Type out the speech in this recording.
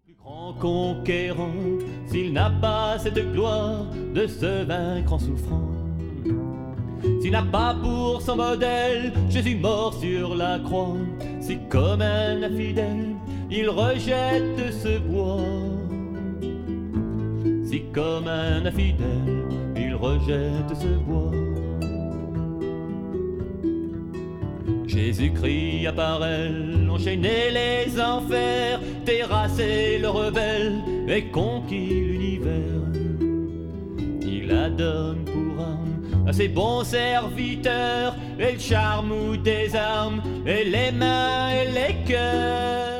Grand conquérant, s'il n'a pas cette gloire de se vaincre en souffrant, s'il n'a pas pour son modèle Jésus mort sur la croix, si comme un infidèle il rejette ce bois, si comme un infidèle il rejette ce bois. Jésus-Christ apparaît, enchaîné les enfers, terrassé le rebelle et conquis l'univers. Il la donne pour arme à ses bons serviteurs, et le charme ou des armes, et les mains et les cœurs.